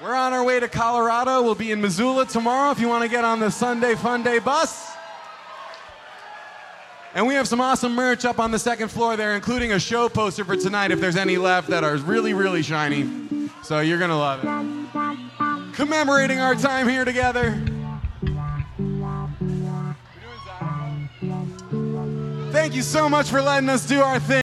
We're on our way to Colorado. We'll be in Missoula tomorrow if you want to get on the Sunday Fun Day bus. And we have some awesome merch up on the second floor there, including a show poster for tonight if there's any left that are really, really shiny. So you're going to love it. Commemorating our time here together. Thank you so much for letting us do our thing.